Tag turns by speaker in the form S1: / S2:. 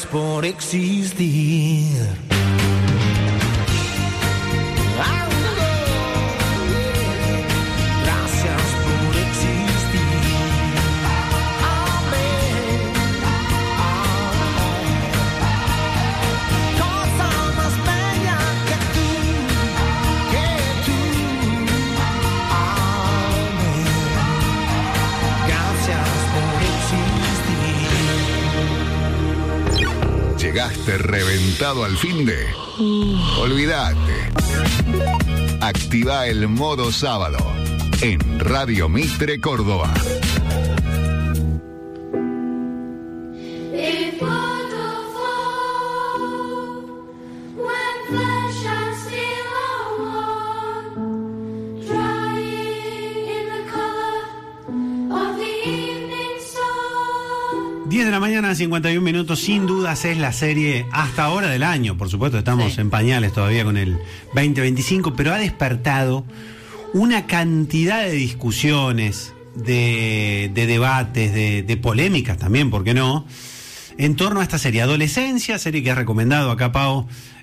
S1: por existir. Gracias por existir. Amén. Cosa más bella que tú. Amén. Gracias por existir.
S2: ¿Llegaste reventado al finde? Olvídate. Activa el modo sábado en Radio Mitre Córdoba.
S3: De la mañana, 51 minutos, sin dudas es la serie hasta ahora del año. Por supuesto, estamos en pañales todavía con el 2025, pero ha despertado una cantidad de discusiones, de debates, de polémicas también, ¿por qué no?, en torno a esta serie. Adolescencia, serie que ha recomendado acá Pau